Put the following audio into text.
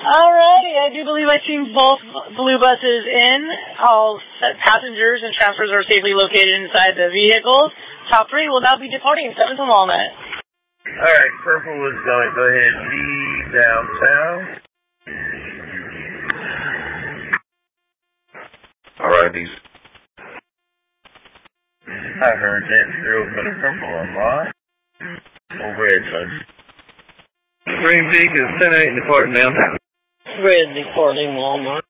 Alrighty, I do believe I've seen both blue buses in. All passengers and transfers are safely located inside the vehicles. Top 3 will now be departing 7th and Walnut. Alright, purple is going to go ahead and leave downtown. Alrighty. I heard that zero for the purple unlock. Or red, son. Green Peak is 10-8 departing downtown. Red departing Walmart.